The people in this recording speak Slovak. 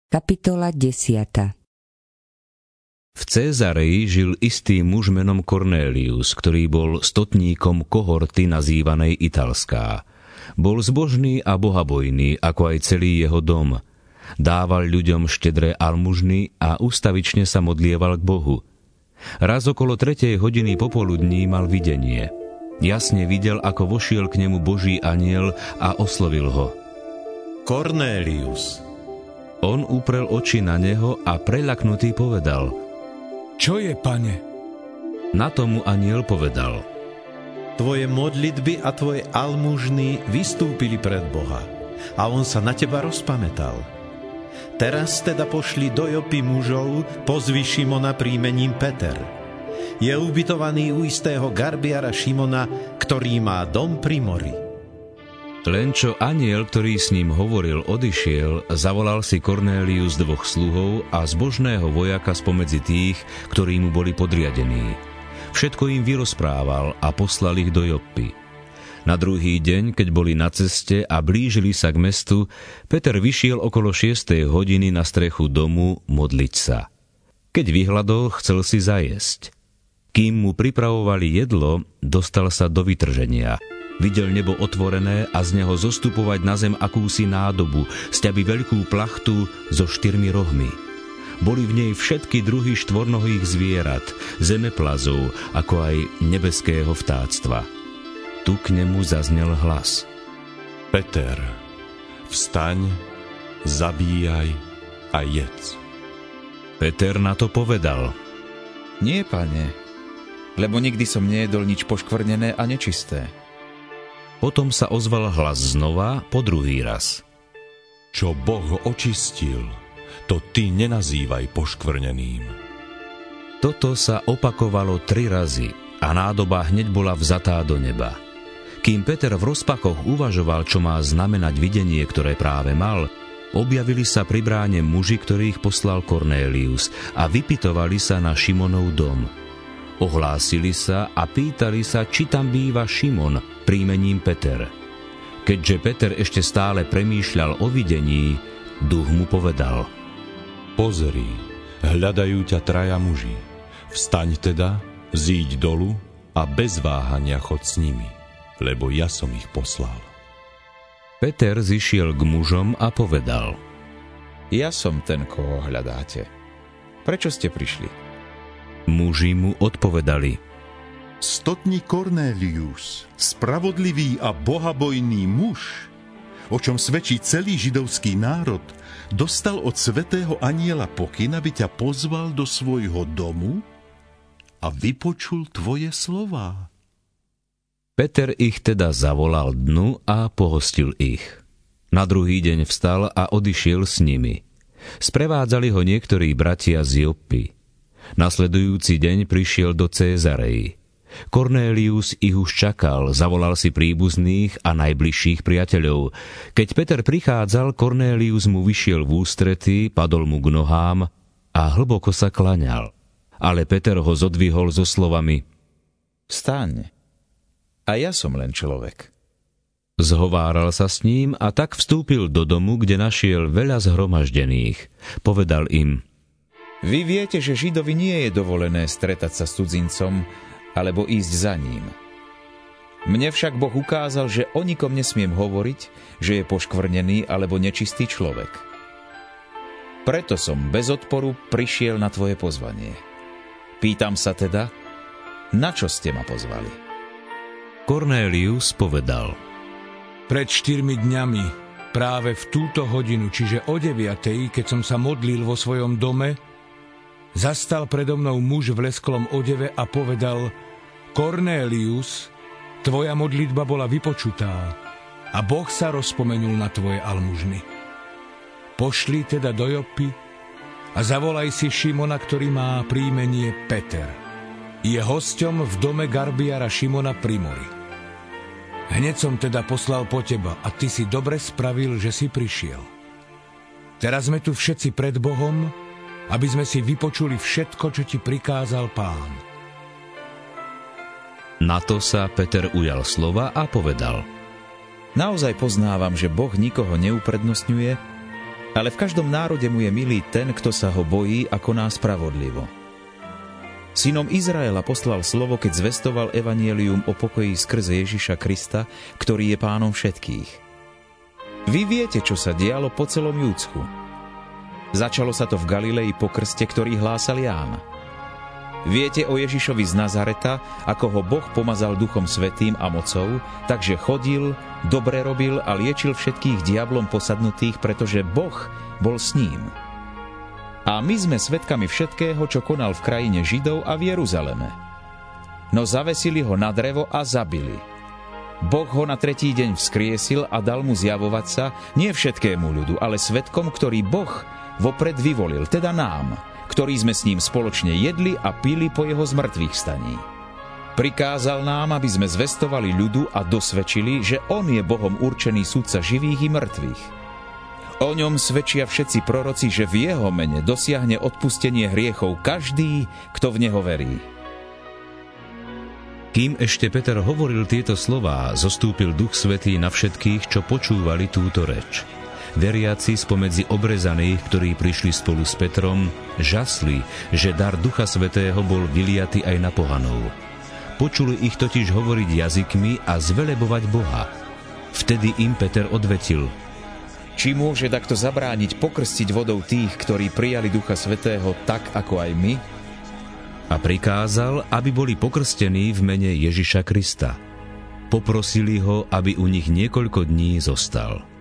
Kapitola 10. V Cézareji žil istý muž menom Kornélius, ktorý bol stotníkom kohorty nazývanej Italská. Bol zbožný a bohabojný, ako aj celý jeho dom. Dával ľuďom štedré almužny a ustavične sa modlieval k Bohu. Raz okolo 3. hodiny popoludní mal videnie. Jasne videl, ako vošiel k nemu Boží anjel a oslovil ho. Kornélius. On uprel oči na neho a preľaknutý povedal: Čo je, pane? Na tomu anjel povedal: Tvoje modlitby a tvoje almužny vystúpili pred Boha a on sa na teba rozpamätal. Teraz teda pošli do Jopy mužov, pozvi Šimona príjmením Peter. Je ubytovaný u istého garbiara Šimona, ktorý má dom pri mori. Len čo anjel, ktorý s ním hovoril, odišiel, zavolal si Kornélius 2 sluhov a zbožného vojaka spomedzi tých, ktorí mu boli podriadení. Všetko im vyrozprával a poslal ich do Joppy. Na druhý deň, keď boli na ceste a blížili sa k mestu, Peter vyšiel okolo 6. hodiny na strechu domu modliť sa. Keď vyhladol, chcel si zajesť. Kým mu pripravovali jedlo, dostal sa do vytrženia. Videl nebo otvorené a z neho zostupovať na zem akúsi nádobu, sťaby veľkú plachtu so 4 rohmi. Boli v nej všetky druhy štvornohých zvierat, zemeplazov, ako aj nebeského vtáctva. Tu k nemu zaznel hlas: Peter, vstaň, zabíjaj a jedz. Peter na to povedal: Nie, pane, lebo nikdy som nejedol nič poškvrnené a nečisté. Potom sa ozval hlas znova po druhý raz: Čo Boh očistil, to ty nenazývaj poškvrneným. Toto sa opakovalo 3 razy a nádoba hneď bola vzatá do neba. Kým Peter v rozpakoch uvažoval, čo má znamenať videnie, ktoré práve mal, objavili sa pri bráne muži, ktorých poslal Kornélius, a vypytovali sa na Šimonov dom. Ohlásili sa a pýtali sa, či tam býva Šimon príjmením Peter. Keďže Peter ešte stále premýšľal o videní, duch mu povedal: Pozri, hľadajú ťa 3 muži. Vstaň teda, zíď dolu a bez váhania chod s nimi, lebo ja som ich poslal. Peter zišiel k mužom a povedal: Ja som ten, koho hľadáte. Prečo ste prišli? Muži mu odpovedali: Stotník Kornélius, spravodlivý a bohabojný muž, o čom svedčí celý židovský národ, dostal od svätého anjela pokyn, aby ťa pozval do svojho domu a vypočul tvoje slová. Peter ich teda zavolal dnu a pohostil ich. Na druhý deň vstal a odišiel s nimi. Sprevádzali ho niektorí bratia z Joppy. Nasledujúci deň prišiel do Cézareji. Kornélius ich už čakal, zavolal si príbuzných a najbližších priateľov. Keď Peter prichádzal, Kornélius mu vyšiel v ústrety, padol mu k nohám a hlboko sa klaňal. Ale Peter ho zodvihol so slovami: Vstaň, a ja som len človek. Zhováral sa s ním a tak vstúpil do domu, kde našiel veľa zhromaždených. Povedal im: Vy viete, že Židovi nie je dovolené stretať sa s cudzincom alebo ísť za ním. Mne však Boh ukázal, že o nikom nesmiem hovoriť, že je poškvrnený alebo nečistý človek. Preto som bez odporu prišiel na tvoje pozvanie. Pýtam sa teda, na čo ste ma pozvali? Kornélius povedal: Pred 4 dňami, práve v túto hodinu, čiže o 9:00, keď som sa modlil vo svojom dome, zastal predo mnou muž v lesklom odeve a povedal: Kornélius, tvoja modlitba bola vypočutá a Boh sa rozpomenul na tvoje almužny. Pošli teda do Joppy a zavolaj si Šimona, ktorý má príjmenie Peter. Je hosťom v dome garbiara Šimona pri mori. Hneď som teda poslal po teba a ty si dobre spravil, že si prišiel. Teraz sme tu všetci pred Bohom, aby sme si vypočuli všetko, čo ti prikázal Pán. Na to sa Peter ujal slova a povedal: Naozaj poznávam, že Boh nikoho neuprednostňuje Ale v každom národe mu je milý ten, kto sa ho bojí a koná spravodlivo. Synom Izraela poslal slovo, keď zvestoval evanjelium o pokoji skrze Ježiša Krista, ktorý je pánom všetkých. Vy viete, čo sa dialo po celom Júdsku. Začalo sa to v Galilei po krste, ktorý hlásal Ján. Viete o Ježišovi z Nazareta, ako ho Boh pomazal Duchom Svätým a mocou, takže chodil, dobre robil a liečil všetkých diablom posadnutých, pretože Boh bol s ním. A my sme svedkami všetkého, čo konal v krajine Židov a v Jeruzaleme. No zavesili ho na drevo a zabili. Boh ho na 3. deň vzkriesil a dal mu zjavovať sa nie všetkému ľudu, ale svedkom, ktorý Boh vopred vyvolil, teda nám, ktorí sme s ním spoločne jedli a pili po jeho zmrtvých staní. Prikázal nám, aby sme zvestovali ľudu a dosvedčili, že on je Bohom určený sudca živých i mŕtvych. O ňom svedčia všetci proroci, že v jeho mene dosiahne odpustenie hriechov každý, kto v neho verí. Kým ešte Peter hovoril tieto slová, zostúpil Duch Svätý na všetkých, čo počúvali túto reč. Veriaci spomedzi obrezaných, ktorí prišli spolu s Petrom, žasli, že dar Ducha Svätého bol vyliaty aj na pohanov. Počuli ich totiž hovoriť jazykmi a zvelebovať Boha. Vtedy im Peter odvetil: Či môže takto zabrániť pokrstiť vodou tých, ktorí prijali Ducha Svätého tak, ako aj my? A prikázal, aby boli pokrstení v mene Ježiša Krista. Poprosili ho, aby u nich niekoľko dní zostal.